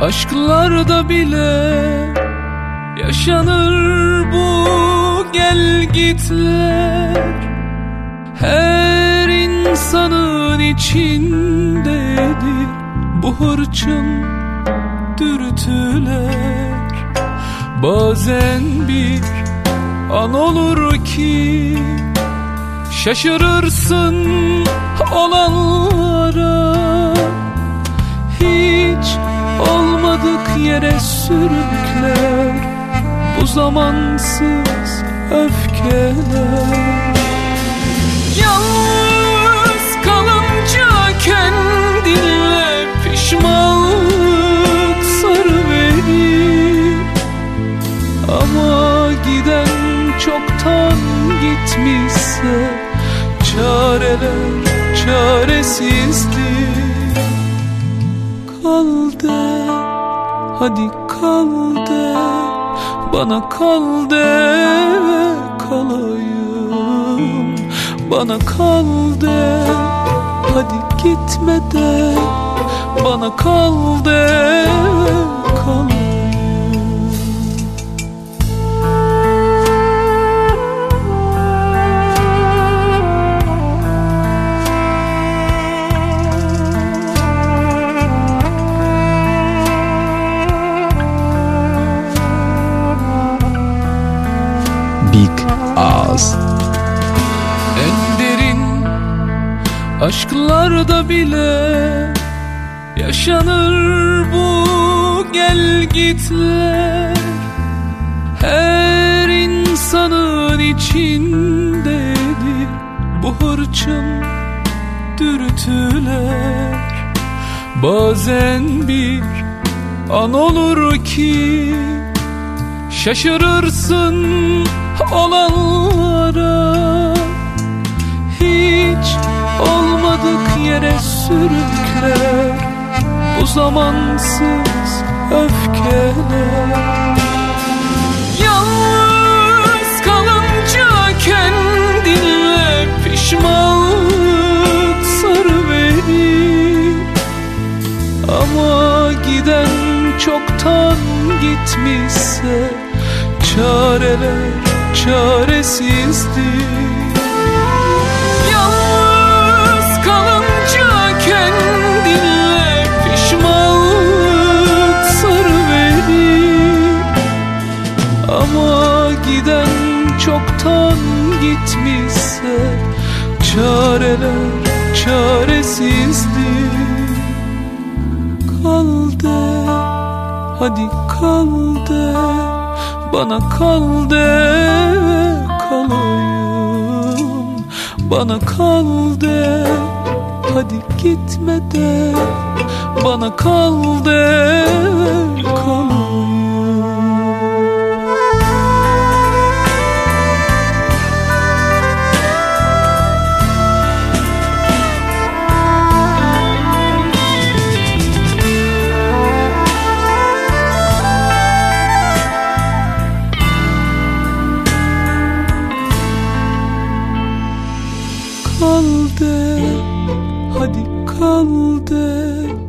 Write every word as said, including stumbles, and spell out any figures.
Aşklarda bile yaşanır bu gelgitler. Her insanın içindedir bu hırçın dürtüler. Bazen bir an olur ki şaşırırsın olanlara. Hiç olmadık yere sürükler bu zamansız öfkeler. Yalnız kalınca kendinle pişmanlık sarıverir. Ama giden çoktan gitmişse çareler çaresizdir. Kal de, hadi kal de, bana kal de, kalayım. Bana kal de, hadi gitme de, bana kal de, kalayım. Big Ağız. En derin aşklarda bile yaşanır bu gelgitler. Her insanın içindedir bu hırçın dürtüler. Bazen bir an olur ki şaşırırsın olanlara. Hiç olmadık yere sürükler bu zamansız öfkeler. Yalnız kalınca kendinle pişmanlık sarıverir. Ama giden çoktan gitmişse çareler çaresizdir. Yalnız kalınca kendinle pişmanlık sarıverir. Ama giden çoktan gitmişse çareler çaresizdir. Kal de, hadi kal de, bana kal de, kalayım. Bana kal de, hadi gitme de, bana kal de, kalayım. Kal de, hadi kal de,